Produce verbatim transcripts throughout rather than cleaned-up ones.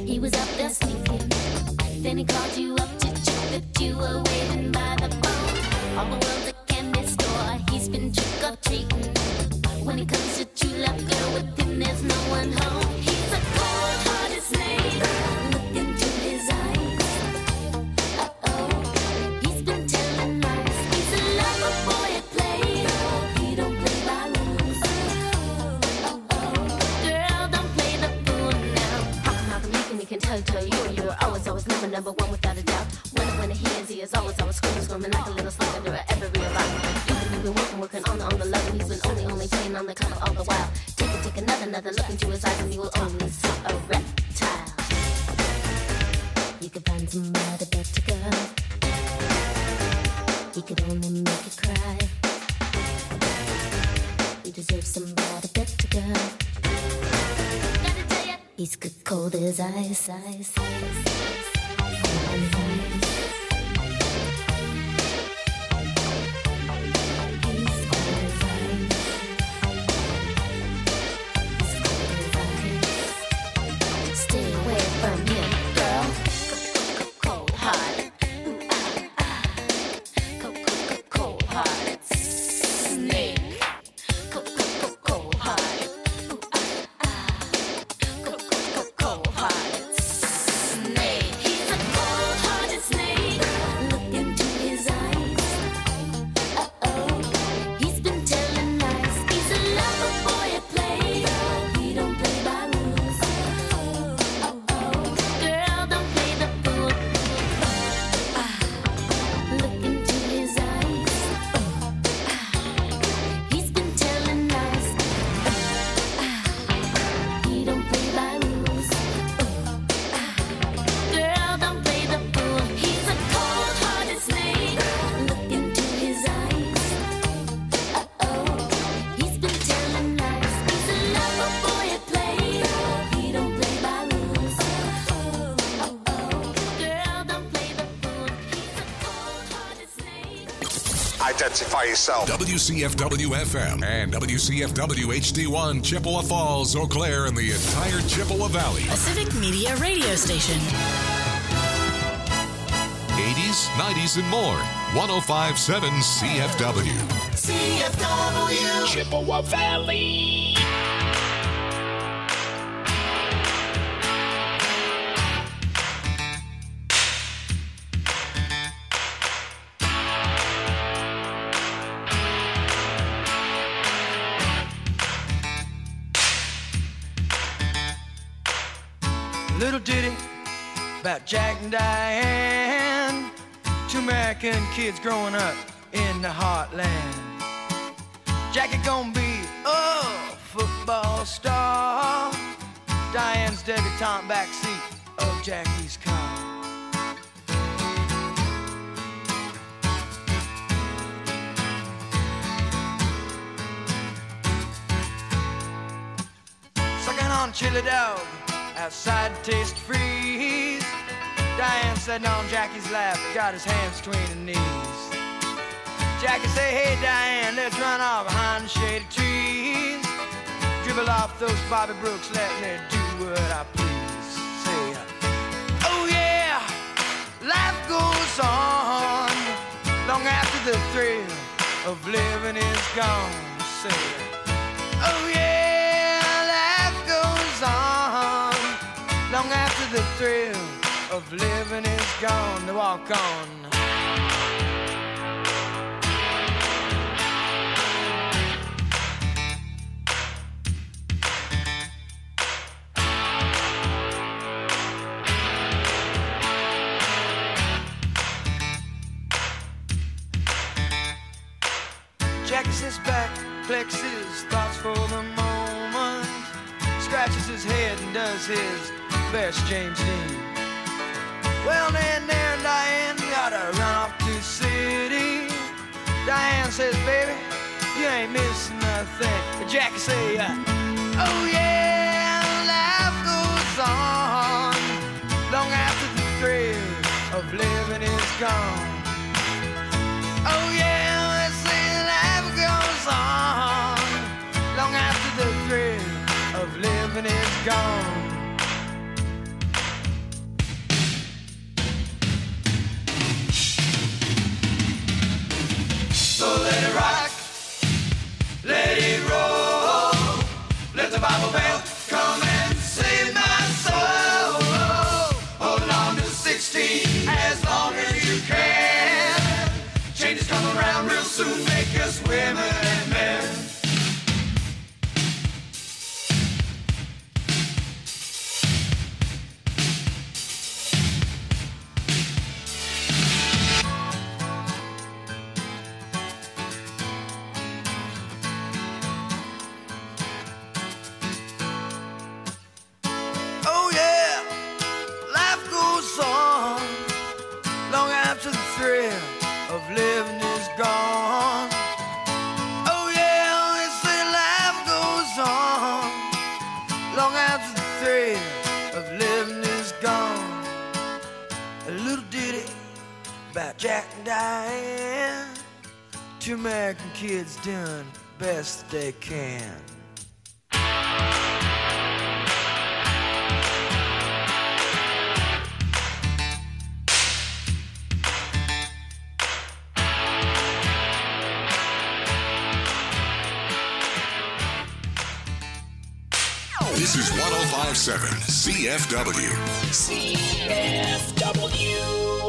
He was out there sneaking. Then he called you up to check that you were waiting by the phone. All the world's a candy store. He's been trick or treating. When he comes to true love, girl, with him there's no one home. He's a cold-hearted snake. Look into his eyes. Uh-oh, he's been telling lies. He's a lover boy at play. He don't play by rules. Uh-oh, girl, don't play the fool now. How come, how come you can, you can tell, tell you, you were always, always never number one without a doubt. When, when he is, he is always, always screaming, screaming like a little slug under every revival. You've been working, working on, on the love, and he's been only, only playing on the cover all the while. Take it, take another, another look into his eyes, and you will only see a reptile. You could find somebody better, girl. He could only make you cry. You deserve somebody better, girl. Gotta tell ya, he's good, cold as ice, ice, ice, ice, ice, ice. Identify yourself. W C F W F M and W C F W H D one, Chippewa Falls, Eau Claire, and the entire Chippewa Valley. A Civic Media radio station. eighties, nineties, and more. one oh five point seven C F W. C F W. Chippewa Valley. Little ditty about Jack and Diane, two American kids growing up in the heartland. Jackie gonna be a football star, Diane's debutante backseat of Jackie's car. Sucking on chili dog outside to taste freeze. Diane sitting on Jackie's lap, got his hands between her knees. Jackie say, hey Diane, let's run off behind the shady trees. Dribble off those Bobby Brooks, let me do what I please. Say, oh yeah, life goes on long after the thrill of living is gone. Say, oh yeah, life goes on long after the thrill of living is gone. To walk on. Jackie sits back, collects his thoughts for the moment, scratches his head and does his best James Dean. Well, then there and Diane gotta run off to the city. Diane says, baby, you ain't missing nothing. But Jackie say, uh, oh yeah, life goes on long after the thrill of living is gone. Oh yeah, let's say life goes on long after the thrill of living is gone. a little ditty about Jack and Diane. Two American kids doing the best they can. This is one oh five point seven C F W. C F W.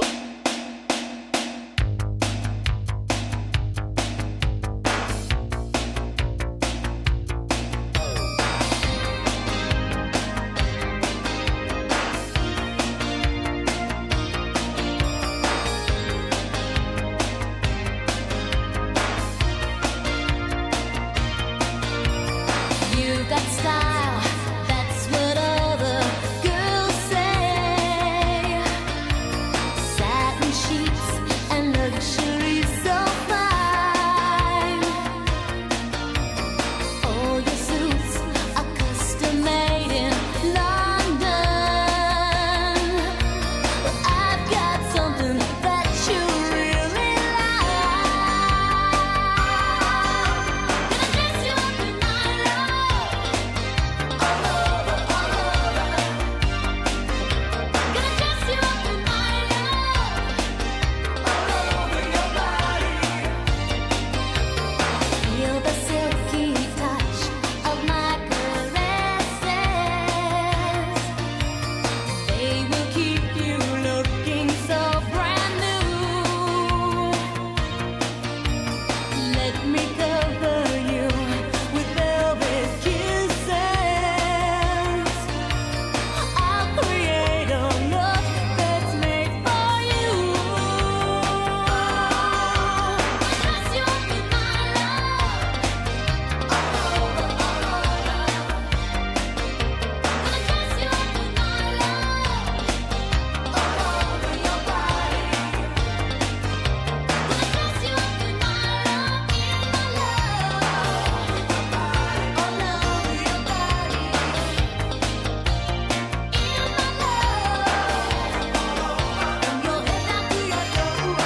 You've got style, that's what all the girls say. Satin sheets and luxury so fine. All your suits are custom made in London. But I've got something that you really like. Gonna dress you up in my love. All over, all over. Gonna dress you up in my love. All over your body. Feel the silky touch of my caresses. They will keep you looking so brand new. Let me cover you with velvet kisses. I'll create a look that's made for you. Dress you up in my love. All over, all over. Gonna dress you up in my love. All over your body. Gonna dress you up in my love, in my love. All over your body. In my love. From your head down to your toes.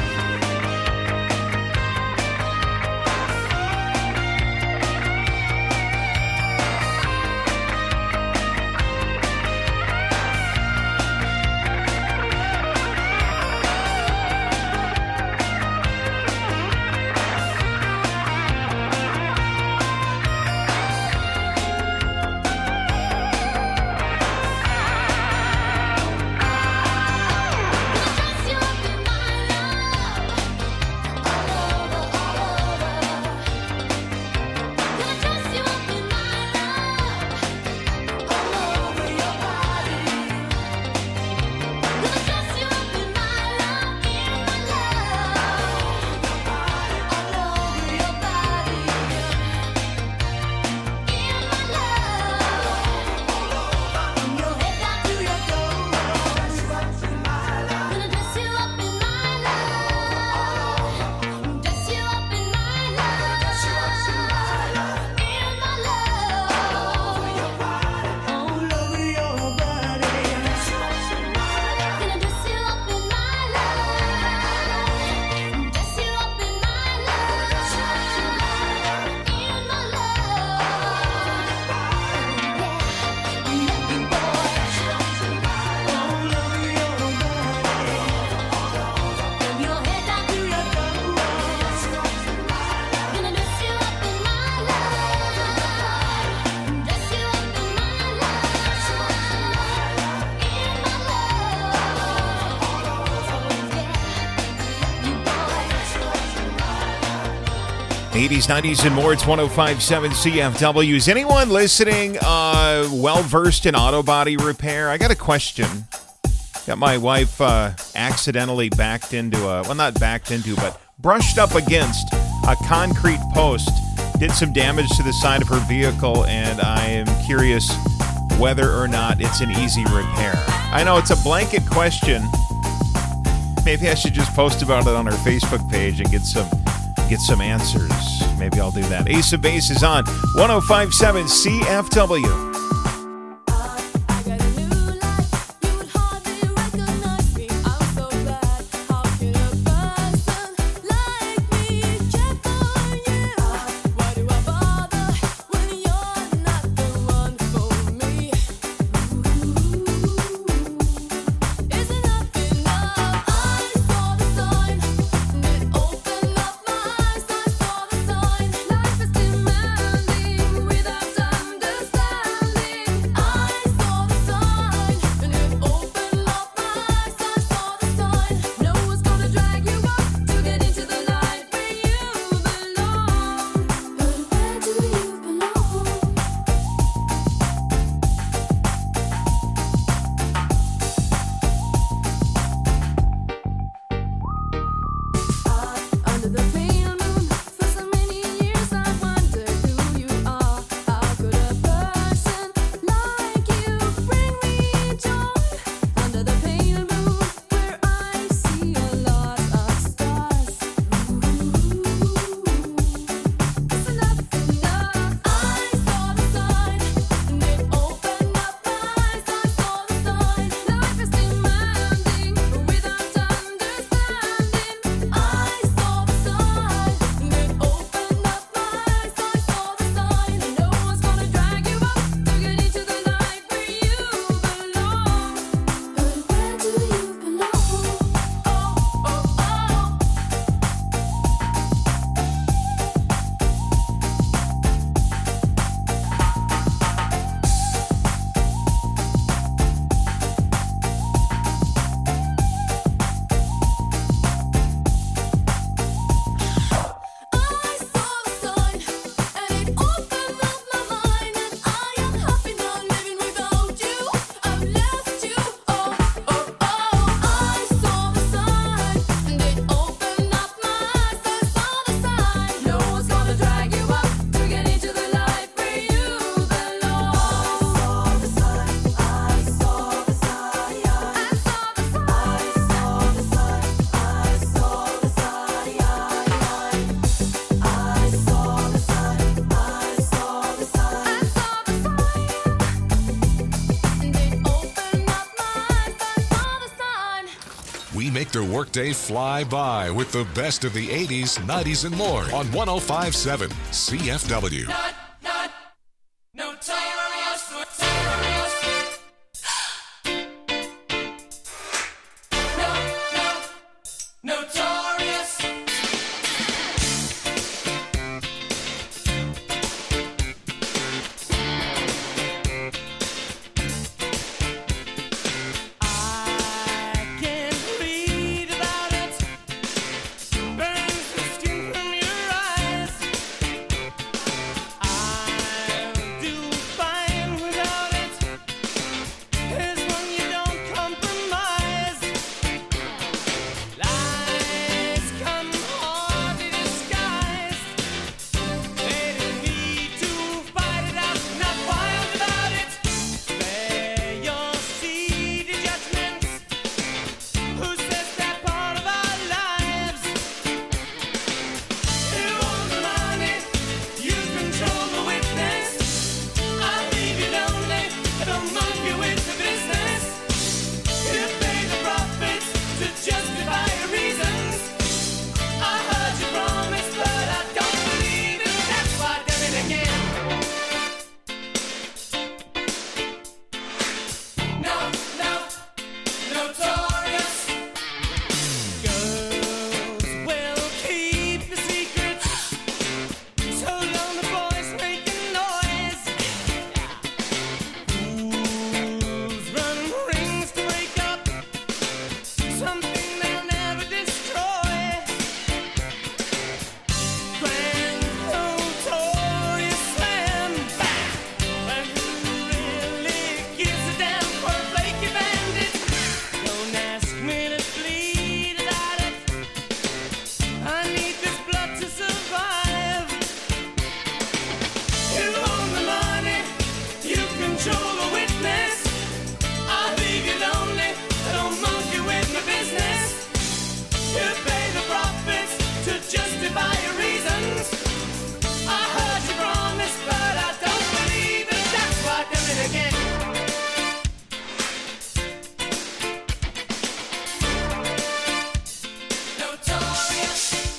Dress you up in my love. All over, all over. Gonna dress you up in my love. All over your body. Gonna dress you up in my love, in my love. All over your body. In my love. From your head down to your toes. Gonna dress you up in my love. Dress you up in my love. In my love. All over your body. Gonna dress you up in my love. Dress you up in my eighties, nineties, and more. It's one oh five point seven C F W. Is anyone listening uh, well-versed in auto body repair? I got a question. Got my wife uh, accidentally backed into a, well, not backed into, but brushed up against a concrete post. Did some damage to the side of her vehicle, and I am curious whether or not it's an easy repair. I know it's a blanket question. Maybe I should just post about it on our Facebook page and get some get some answers. Maybe I'll do that. Ace of Base is on one oh five point seven C F W. I got a new life, you would hardly recognize me. I We make the workday fly by with the best of the eighties, nineties, and more on one oh five point seven C F W. Not, not, notorious, notorious. No, no, notorious. I can't read about it. Burns the skin from your eyes. I'll do fine without it. There's one you don't compromise. Lies come hardly disguised. They don't need to fight it out, not wild about it. Spare your seedy judgments. Who says that part of our lives? You own the money, you control the witness. I'll leave you lonely, I don't monkey with the business. You pay the profits to justify your reasons. I heard you promise, but I don't believe it. That's why I done it again. No, no, notorious. Girls will keep the secrets. So long the boys making noise. Fools run rings to break up something they'll never destroy. Grand notorious slam bang. But who really gives a damn for a flaky bandit? Don't ask me to bleed about it. I need this blood to survive. You own the money, you control the witness. I'll leave you lonely, I don't monkey with my business. You pay the profits to justify your reasons. I heard you promise, but I don't believe it. That's why I done it again. Notorious.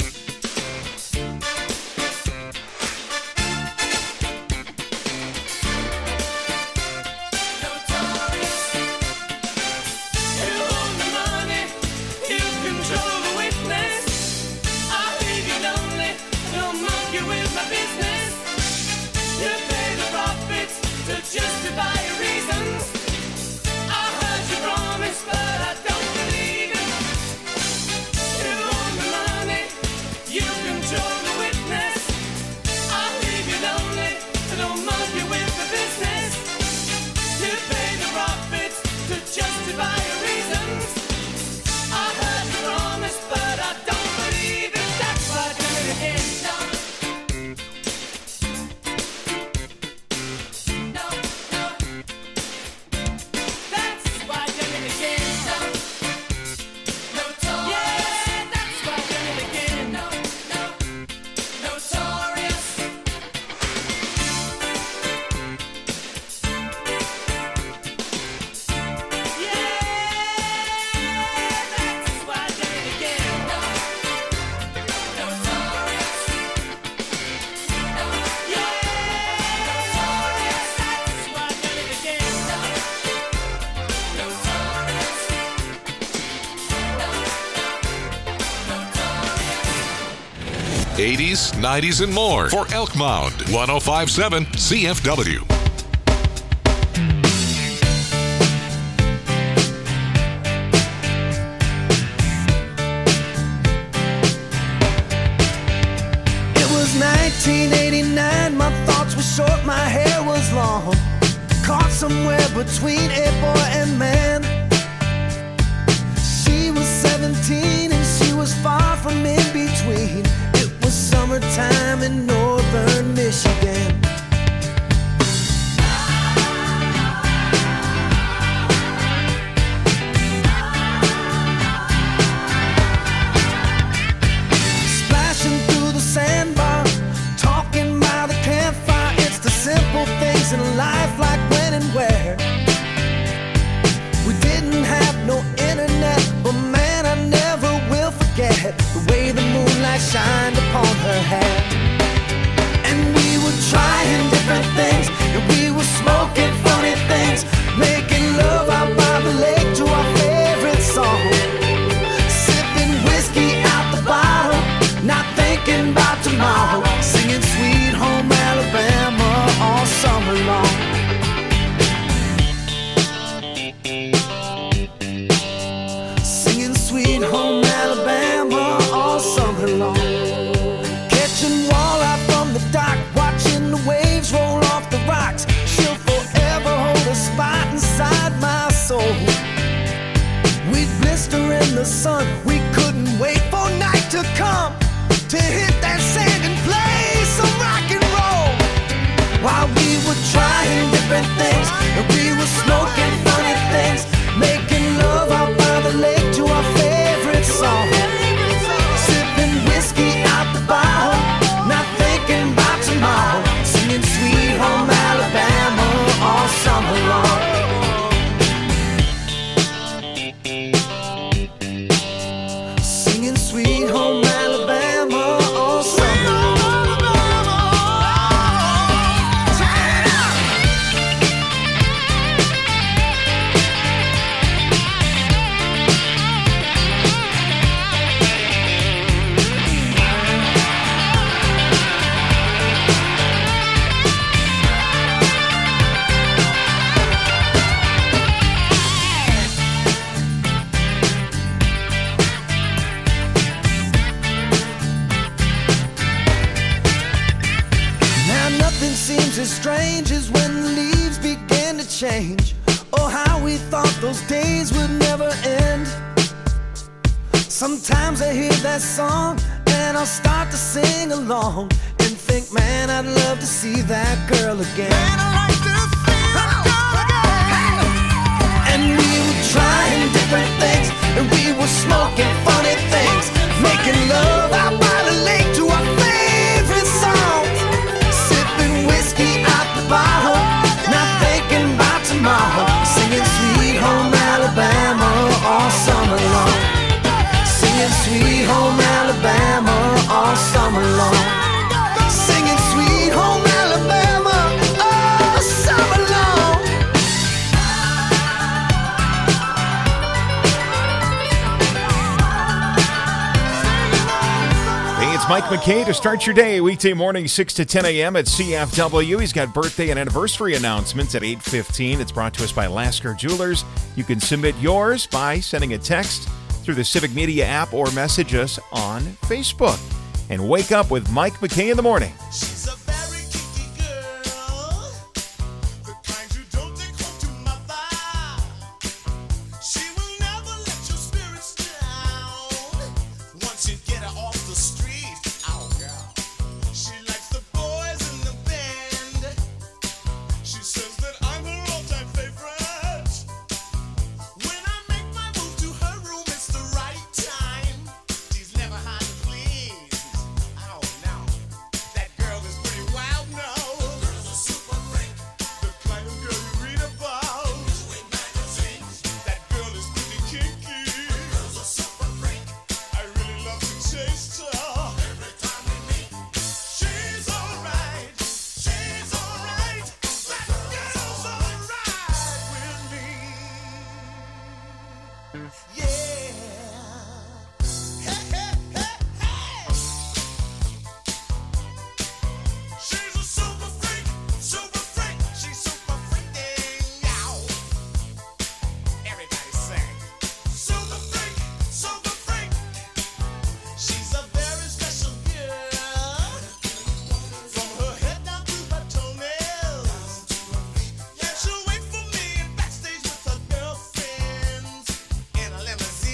Notorious. You own the money, you control the witness. I'll leave you lonely, don't monkey with my business. You pay the profits to justify your reasons. I heard you promise, but I don't believe it. You own the money, you control the witness. I'll leave you lonely, don't monkey with the business. You pay the profits to justify your reasons. I heard you promise, but I don't believe it. That's why I done it again. No, no, no. That's why I done it again. No, notorious. Yeah, that's why I done it again. No, no, notorious. eighties, nineties, and more for Elk Mound. one oh five point seven C F W. It was nineteen eighty-nine, my thoughts were short, my hair was long. Caught somewhere between a boy and man. She was seventeen and she was far from in between. It was summertime in northern Michigan. Splashing through the sandbar, talking by the campfire. It's the simple things in life, like when and where we the sun. We couldn't wait for night to come to hit that sand and play some rock and roll. While we were trying different things, and we were smoking funny things, making love out by the lake to our favorite song. Sipping whiskey out the bottle, not thinking about tomorrow, singing Sweet Home Alabama all summer long. Singing Sweet Home Alabama all summer long. Seems as strange as when the leaves began to change. Oh, how we thought those days would never end. Sometimes I hear that song and I'll start to sing along and think, man, I'd love to see that girl again. Man, I'd like to see that girl again. And we were trying different things, and we were smoking funny things, making love out by the lake to our favorite songs. Whiskey out the bottle, not thinking about tomorrow, singing Sweet Home Alabama all summer long. Singing Sweet Home Alabama all summer long. Singing Sweet Home Alabama all summer long. It's Mike McKay to start your day, weekday morning, six to ten a.m. at C F W. He's got birthday and anniversary announcements at eight fifteen. It's brought to us by Lasker Jewelers. You can submit yours by sending a text through the Civic Media app or message us on Facebook. And wake up with Mike McKay in the morning. She's a very kinky girl, the kind you don't take home to mother. She will never let your spirits down once you get her off the street. Oh, girl. She likes the boys in the band. She says that I'm her all-time favorite. When I make my move to her room, it's the right time. She's never hard to please. Oh, no. That girl is pretty wild now. Girl's a super freak. The kind of girl you read about. In magazines. That girl is pretty kinky. Girl's a super freak. I really love to chase her. Every time we meet, she's alright. She's alright. That girl's alright with me. Yeah. Hey, hey, hey, hey. She's a super freak, super freak. She's super freaking out. Everybody sing. Super freak, super freak. She's a very special girl. From her head down to her toenails. Yeah, she'll wait for me in backstage with her girlfriends in a limousine.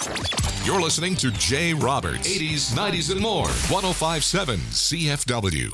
You're listening to Jay Roberts, eighties, nineties, and more. one oh five point seven C F W.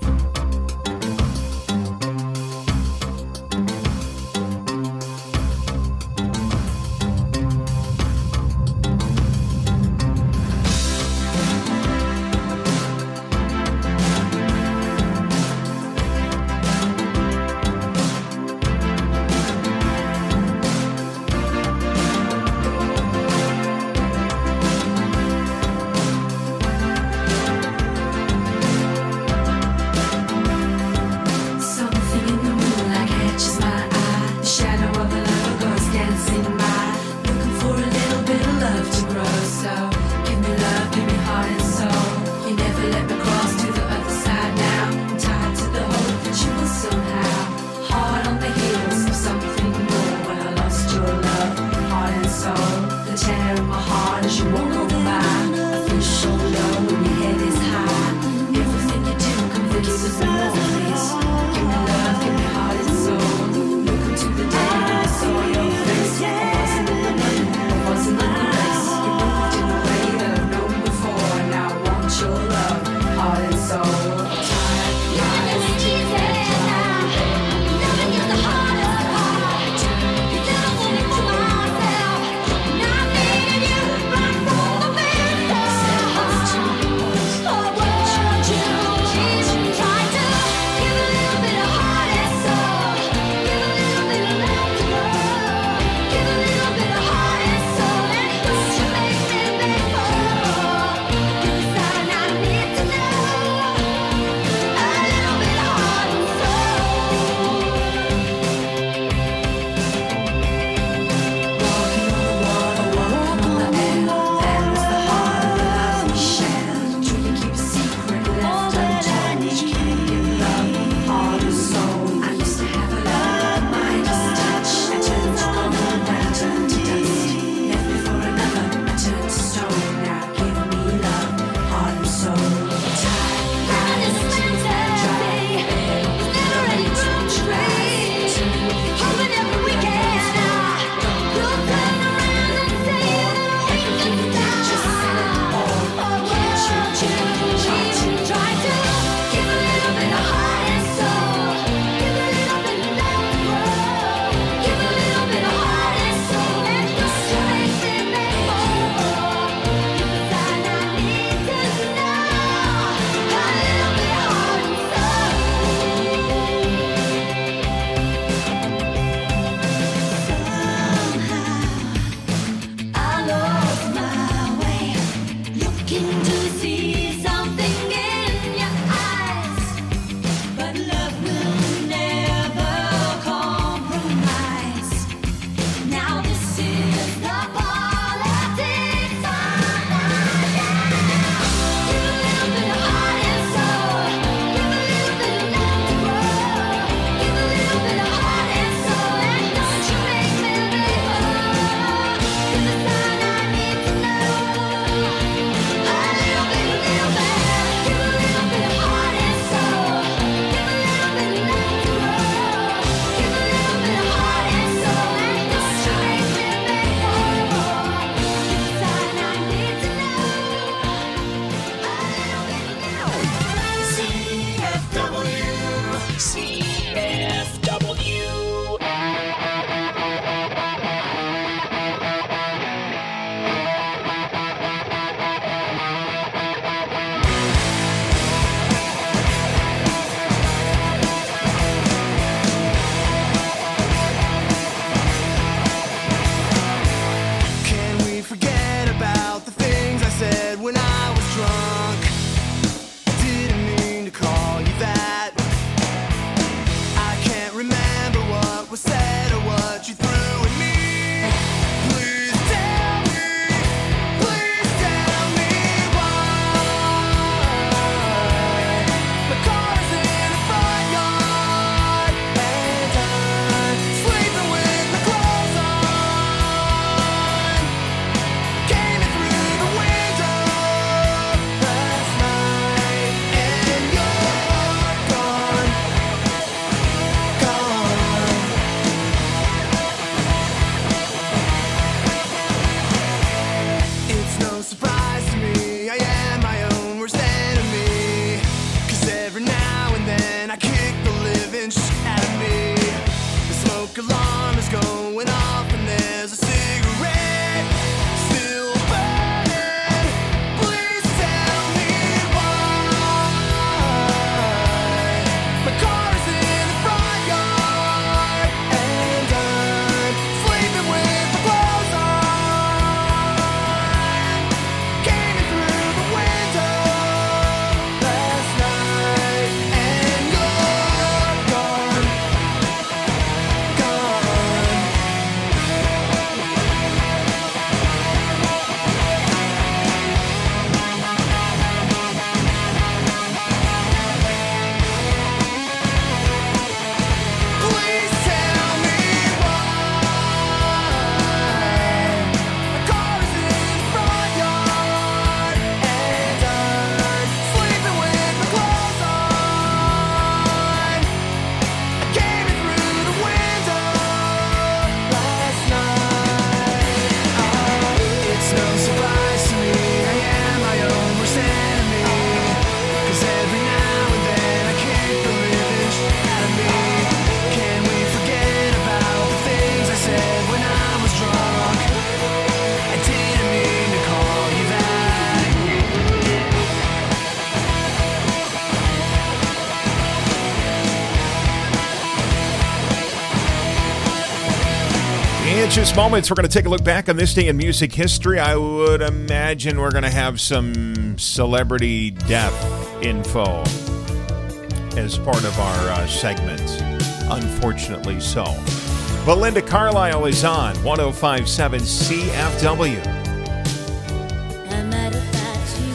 In just moments, we're going to take a look back on this day in music history. I would imagine we're going to have some celebrity death info as part of our uh, segment. Unfortunately so. Belinda Carlisle is on one oh five point seven C F W. I'm mad about you.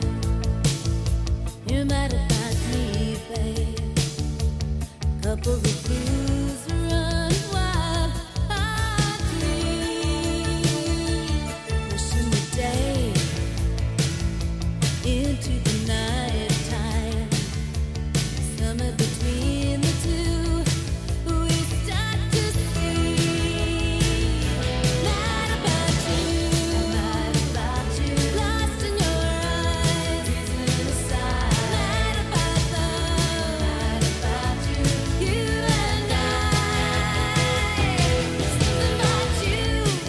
You're mad about me, babe. Couple of blues run wild. I dream. Wishing the day into the night time. Somewhere between the two, we start to see. Mad about you, mad about you, lost in your eyes, reason aside. Mad about love, mad about you, you and I. Something about you,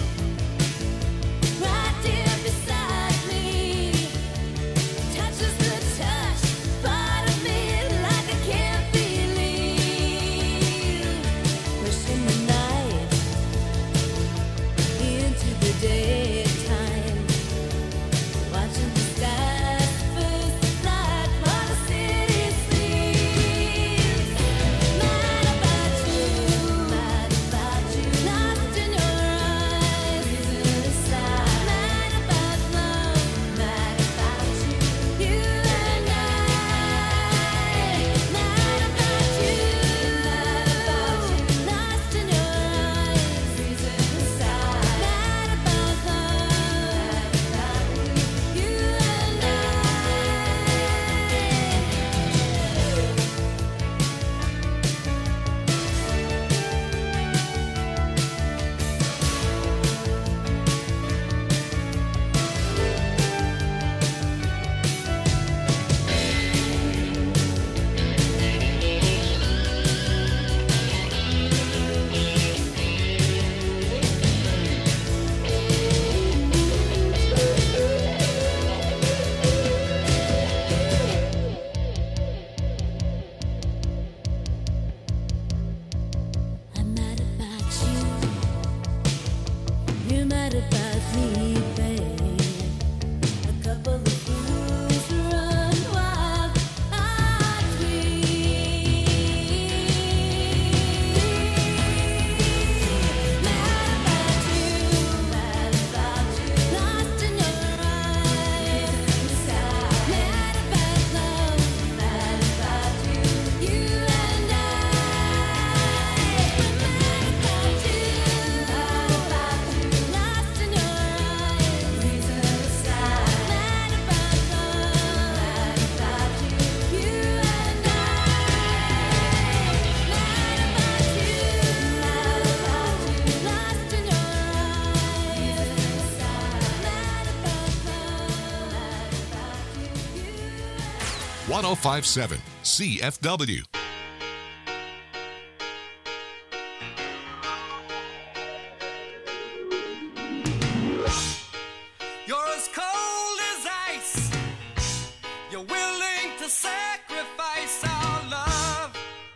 right here beside me, touches the touch, part of me like I can't believe. Pushing the night into the daytime, watching the skies first light while the city sleeps. Mad about you, mad about you, lost in your eyes, reason aside. Mad about love, mad about you, you and I. Mad about you, mad about you, lost in your eyes, reason aside. Mad about love, mad about you, you and I. I'm mad about you. You're mad about me, babe. A couple of fools run wild. I dream. Mad about you, mad about you, lost in your eyes. Mad about love, mad about you, you and I. Mad about you, mad about you, lost in your eyes. Reason aside. Mad about love, mad about you, you and I. Mad about you, mad about you, lost in your eyes. Reason aside. Mad about love, mad about you, you and I. one oh five point seven C F W. You're as cold as ice. You're willing to sacrifice our love.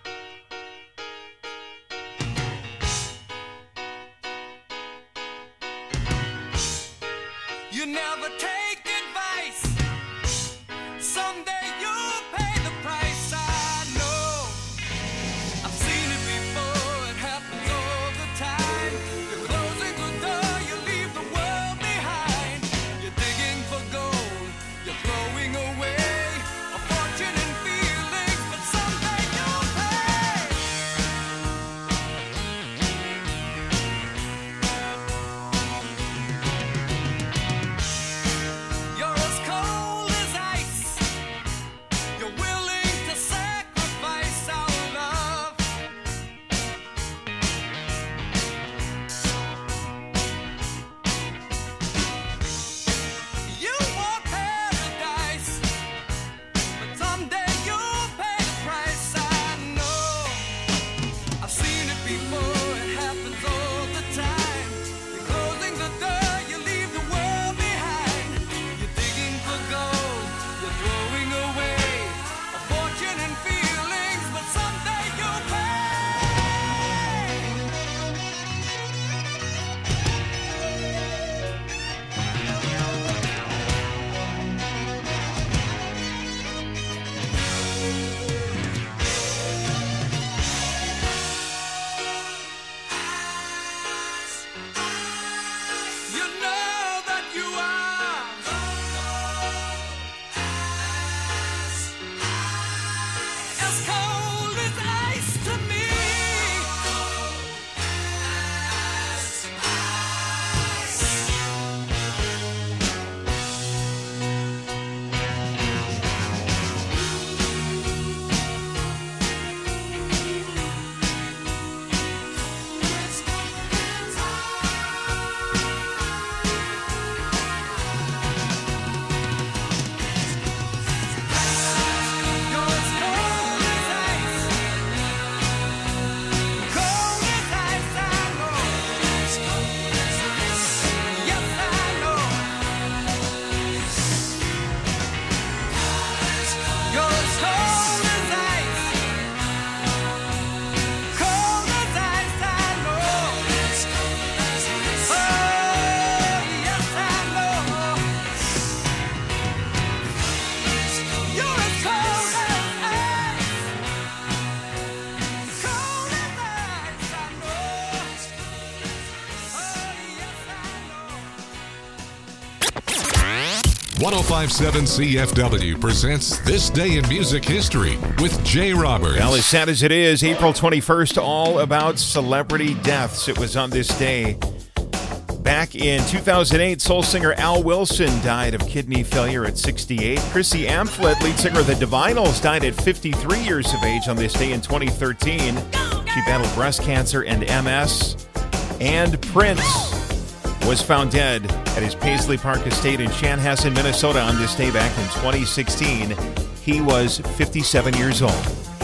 You never take advice. Someday you'll pay the price, I know. ten fifty-seven C F W presents This Day in Music History with Jay Roberts. Well, as sad as it is, April twenty-first, all about celebrity deaths. It was on this day. Back in two thousand eight, soul singer Al Wilson died of kidney failure at sixty-eight. Chrissy Amphlett, lead singer of the Divinyls, died at fifty-three years of age on this day in twenty thirteen. She battled breast cancer and M S. And Prince was found dead at his Paisley Park estate in Chanhassen, Minnesota on this day back in twenty sixteen. He was fifty-seven years old.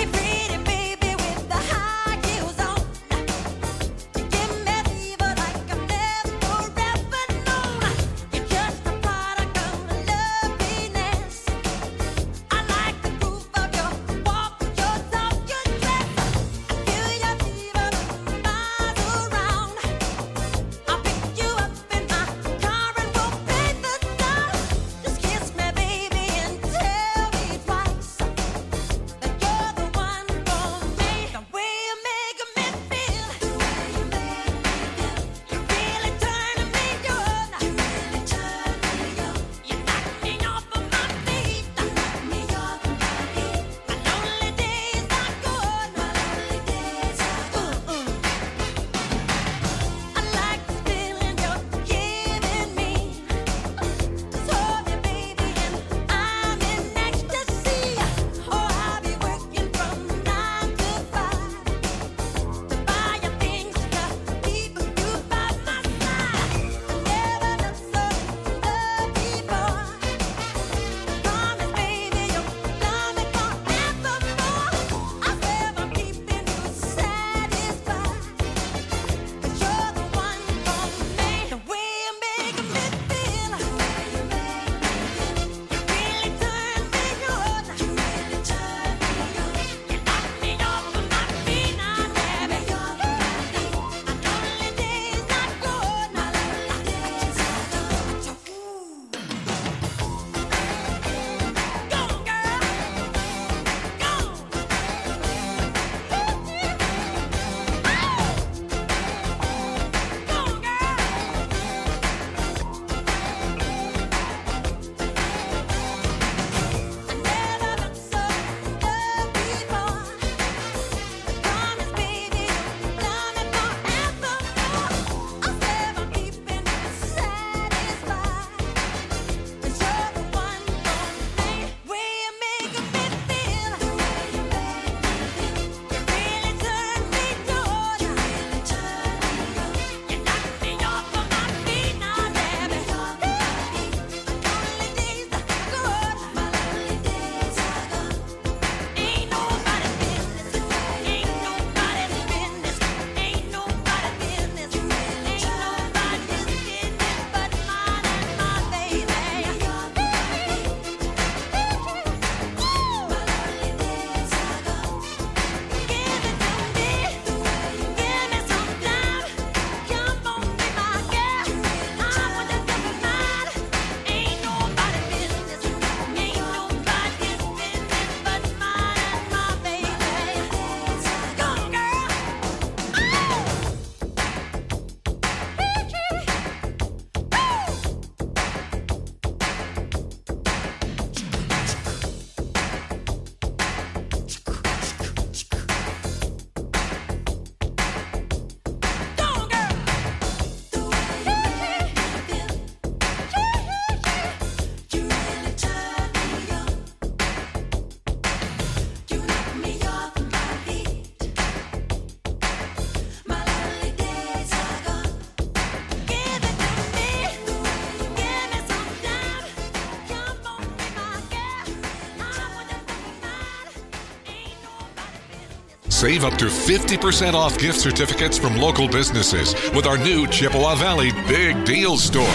Save up to fifty percent off gift certificates from local businesses with our new Chippewa Valley Big Deal Store.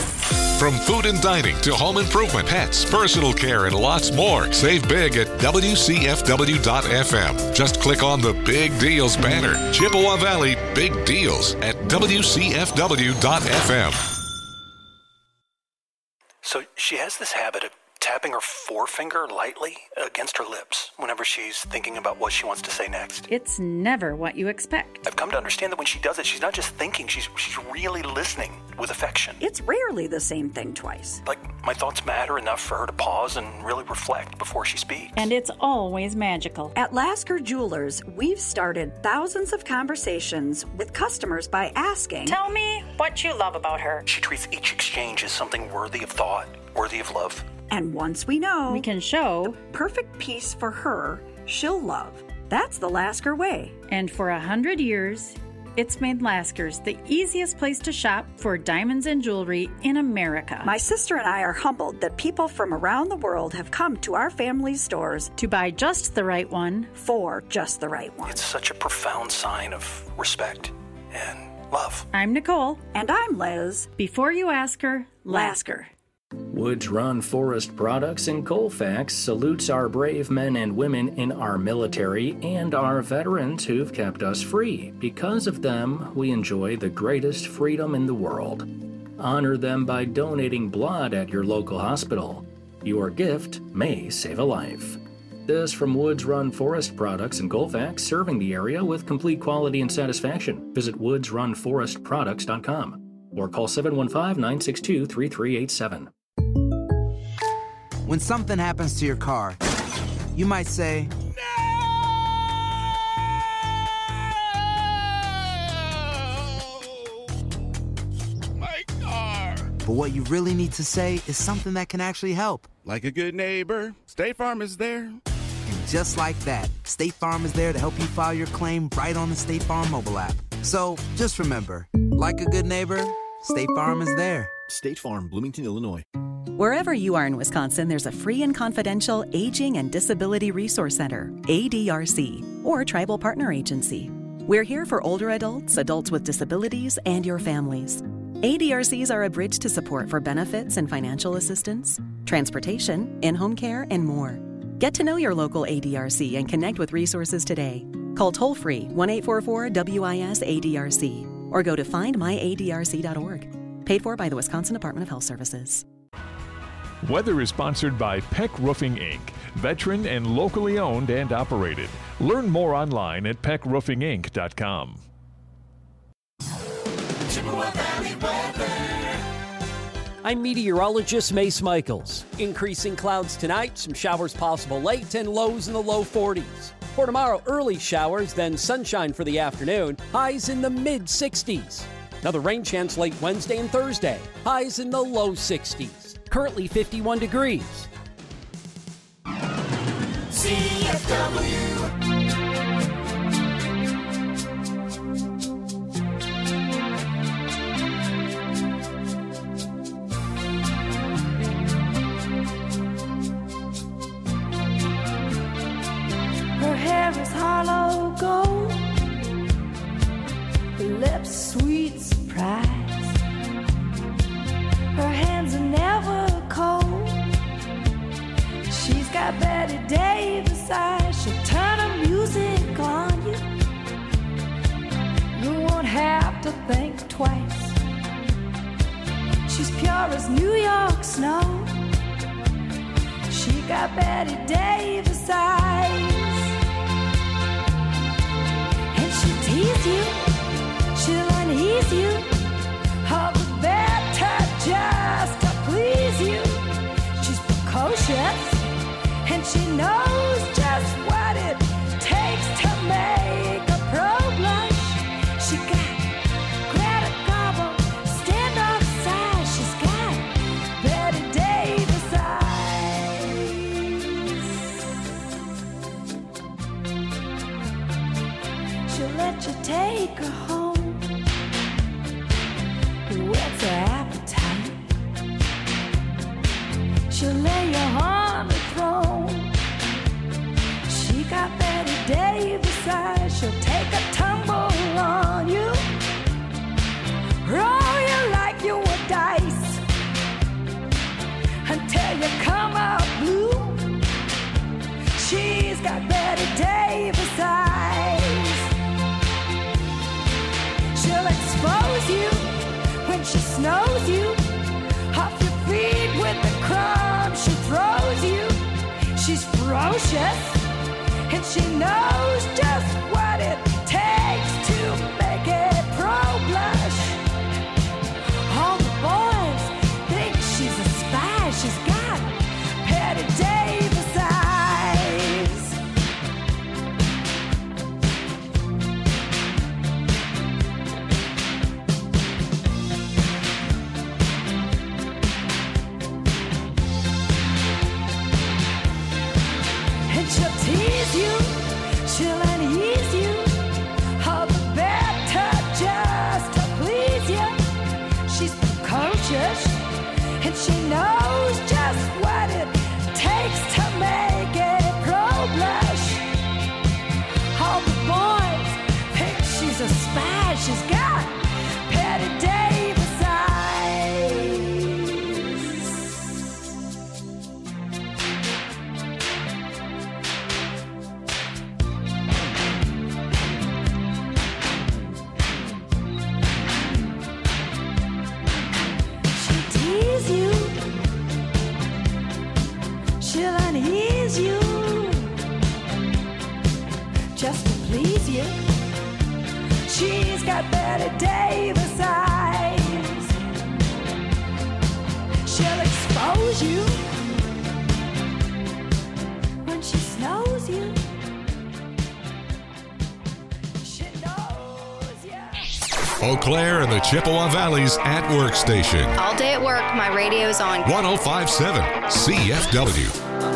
From food and dining to home improvement, pets, personal care, and lots more. Save big at W C F W dot F M. Just click on the Big Deals banner. Chippewa Valley Big Deals at W C F W dot F M. So she has this habit of tapping her forefinger lightly against her lips whenever she's thinking about what she wants to say next. It's never what you expect. I've come to understand that when she does it, she's not just thinking, she's she's really listening with affection. It's rarely the same thing twice. Like, my thoughts matter enough for her to pause and really reflect before she speaks. And it's always magical. At Lasker Jewelers, we've started thousands of conversations with customers by asking, "Tell me what you love about her." She treats each exchange as something worthy of thought, worthy of love. And once we know, we can show the perfect piece for her, she'll love. That's the Lasker way. And for a hundred years, it's made Lasker's the easiest place to shop for diamonds and jewelry in America. My sister and I are humbled that people from around the world have come to our family's stores to buy just the right one for just the right one. It's such a profound sign of respect and love. I'm Nicole. And I'm Liz. Before you ask her, Lasker. Woods Run Forest Products in Colfax salutes our brave men and women in our military and our veterans who've kept us free. Because of them, we enjoy the greatest freedom in the world. Honor them by donating blood at your local hospital. Your gift may save a life. This from Woods Run Forest Products in Colfax, serving the area with complete quality and satisfaction. Visit woods run forest products dot com or call seven one five, nine six two, three three eight seven. When something happens to your car, you might say, No! My car! But what you really need to say is something that can actually help. Like a good neighbor, State Farm is there. And just like that, State Farm is there to help you file your claim right on the State Farm mobile app. So just remember, like a good neighbor, State Farm is there. State Farm, Bloomington, Illinois. Wherever you are in Wisconsin, there's a free and confidential Aging and Disability Resource Center, A D R C, or Tribal Partner Agency. We're here for older adults, adults with disabilities, and your families. A D R Cs are a bridge to support for benefits and financial assistance, transportation, in-home care, and more. Get to know your local A D R C and connect with resources today. Call toll-free one eight four four W I S A D R C or go to find my A D R C dot org. Paid for by the Wisconsin Department of Health Services. Weather is sponsored by Peck Roofing, Incorporated, veteran and locally owned and operated. Learn more online at peck roofing inc dot com. Chippewa Valley weather. I'm meteorologist Mace Michaels. Increasing clouds tonight, some showers possible late, and lows in the low forties. For tomorrow, early showers, then sunshine for the afternoon, highs in the mid sixties. Another rain chance late Wednesday and Thursday, highs in the low sixties. Currently fifty-one degrees. C F W. Her hair is hollow gold, her lips sweet surprise. Her hands are never cold. She's got Betty Davis eyes. She'll turn her music on you. You won't have to think twice. She's pure as New York snow. She got Betty Davis eyes. And she'll tease you, she'll unease you, all the better just to please you. She's precocious, and she knows just what it takes to make a pro blush. She got Greta Garbo, standoff size. She's got Betty Davis eyes. She'll let you take her home. What's her appetite? She'll lay you on the throne. She got Betty Davis eyes. She'll take a tumble on you, roll you like you were dice, until you come out blue. She's got Betty Davis eyes. She'll expose you when she snows you off your feet with the crumbs she throws you. She's ferocious, and she knows just what it takes to make a pro blush. All the boys think she's a spy. She's got Patty Davis eyes. And she'll tease you, she'll unease you, all the better just to please you. She's precocious, and she knows just what it takes to make a pro blush. All the boys think she's a spy. She's got Patty Davis eyes. She'll tease you, she'll unease you, just to please you. She's got Betty Davis eyes. She'll expose you when she snows you. She knows you. Eau Claire and the Chippewa Valley's At Work station. All day at work, my radio's on. one oh five point seven C F W.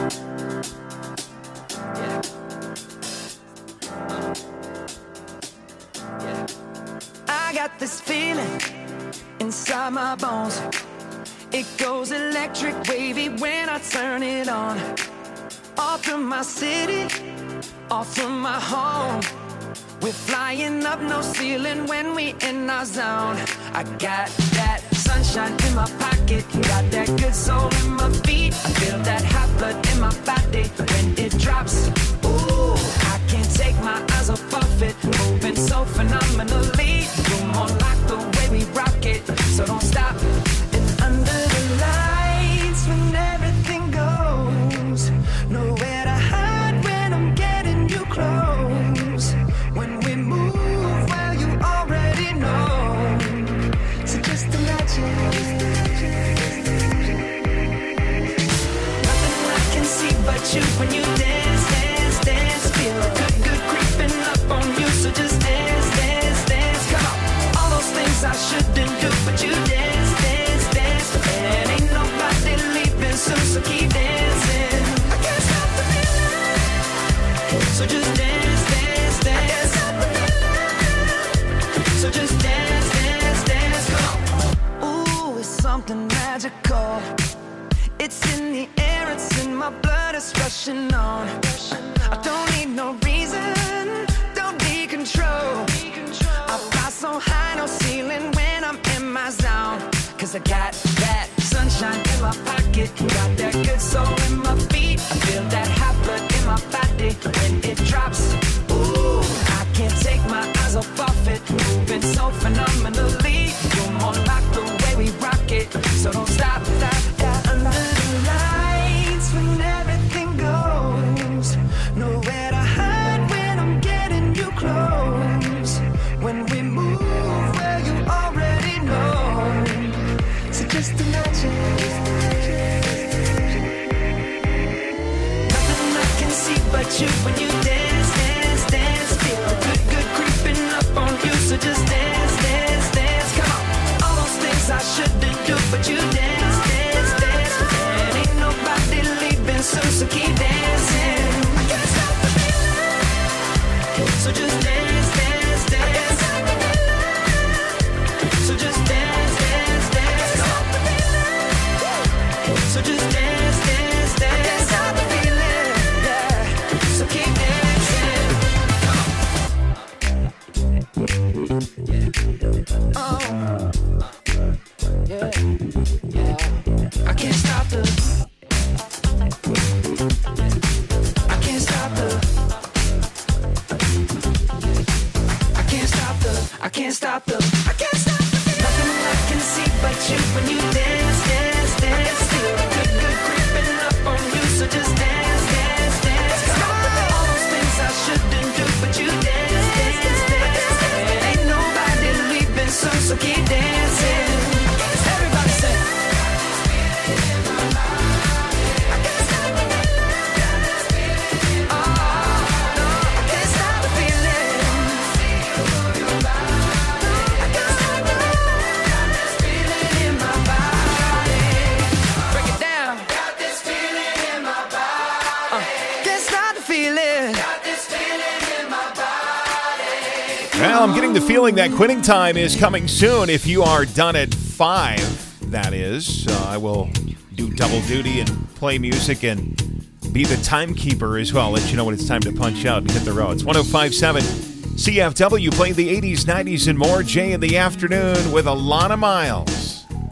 I got this feeling inside my bones. It goes electric wavy when I turn it on. Off from my city, off from my home. We're flying up no ceiling when we in our zone. I got that sunshine in my pocket, got that good soul in my feet. I feel that hot blood in my body when it drops. Ooh, I can't take my eyes off of it, moving so phenomenally. You're more like the way we rock it, so don't stop. And under the lights when everything goes, nowhere to hide when I'm getting you close. When we move, well, you already know. So just imagine. Nothing I can see but you when you dance, dance, dance. Feel good, good creeping up on you. So just dance, dance, dance. Come on. All those things I shouldn't do, but you dance, dance, dance. And ain't nobody leaving soon, so keep dancing. I can't stop the feeling. So just dance, dance, dance. So just dance, dance, dance, come on. Ooh, it's something magical. It's in the air, it's in my blood, it's rushing on. I don't need no reason, don't need control. I fly so high, no ceiling when I'm in my zone. Cause I got that sunshine in my pocket, got that good soul in my feet. I feel that hot blood in my body when it drops. Ooh, I can't take my eyes off of it, moving so phenomenally. You're more like the way we rock it, so don't stop, stop, stop. Under the lights when everything goes, nowhere to hide when I'm getting you close. When we move, well, you already know. So just imagine. Nothing I can see but you when you dance, dance, dance. Feel good, good creeping up on you. So just dance, dance, dance. Come on. All those things I shouldn't do, but you dance, dance, dance. And ain't nobody leaving soon, so keep dancing. I can't stop the feeling. So just dance, dance, dance. So just dance, dance, dance. So just dance, dance, dance. I can't stop the feeling. Yeah. So keep dancing. Oh. Yeah. Yeah. I can't stop the. I can't stop the. I can't stop the. I can't stop the. I can't stop the. Nothing I can see but you when you dance, dance, dance. Well, I'm getting the feeling that quitting time is coming soon. If you are done at five, that is. Uh, I will do double duty and play music and be the timekeeper as well. Let you know when it's time to punch out and hit the road. It's one oh five point seven C F W, playing the eighties, nineties, and more. Jay in the afternoon with Alana Miles.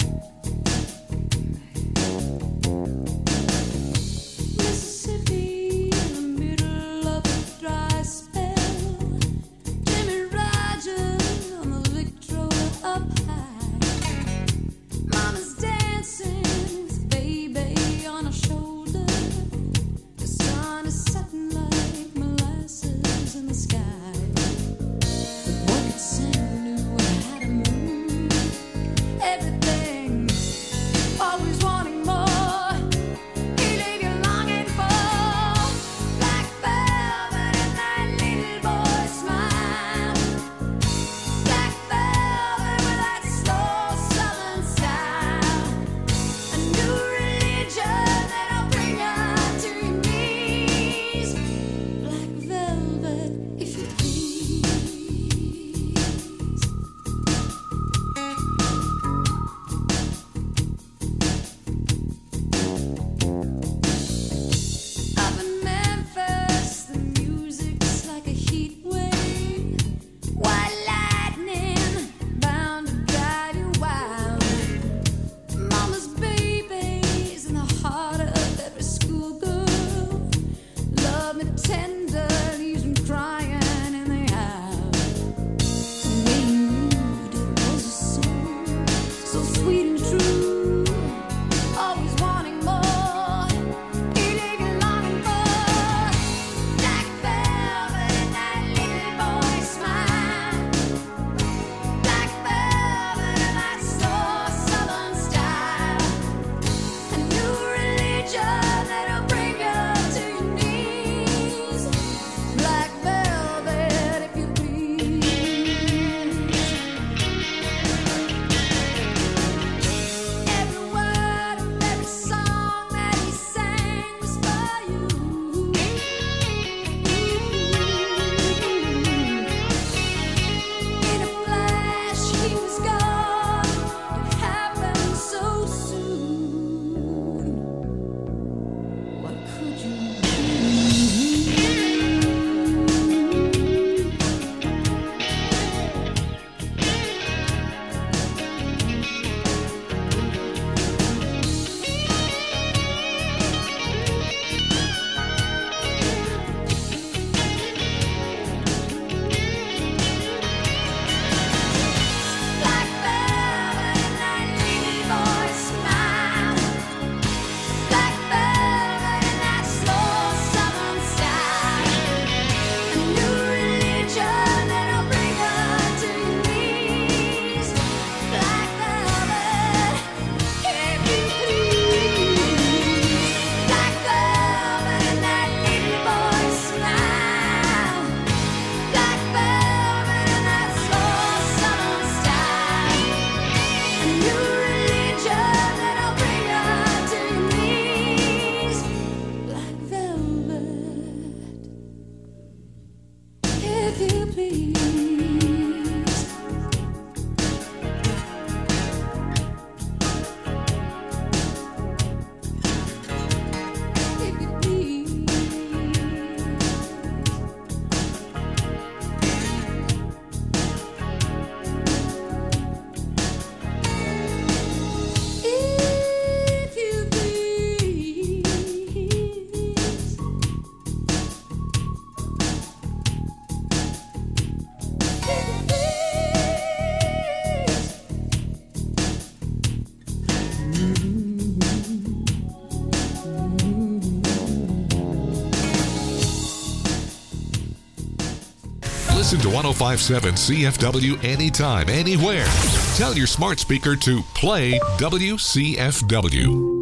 Listen to one oh five point seven C F W anytime, anywhere. Tell your smart speaker to play W C F W.